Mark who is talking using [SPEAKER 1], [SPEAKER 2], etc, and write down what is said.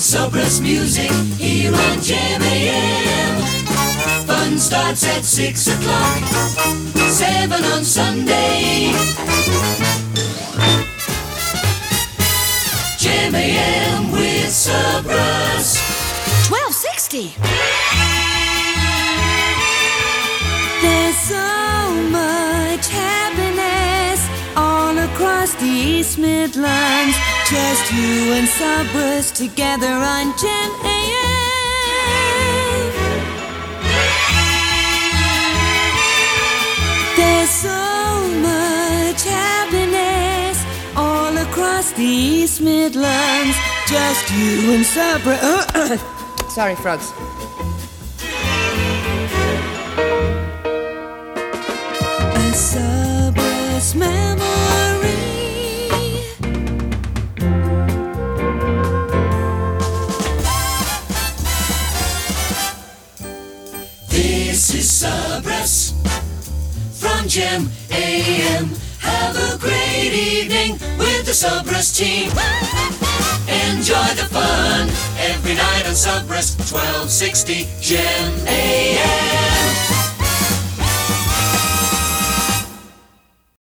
[SPEAKER 1] Subrus music here on Jam AM. Fun starts at 6 o'clock, 7 on Sunday. Jam AM with Subrus.
[SPEAKER 2] 1260. There's so much happiness all across the East Midlands. Just you and Subrus together on Jam AM. There's so much happiness all across the East Midlands. Just you and Subrus. Sorry, frogs. A Subrus memory.
[SPEAKER 1] This is Subrus from Jam AM. Have a great evening with the Subrus team. Enjoy the fun every night on Subrus 1260 Jam AM.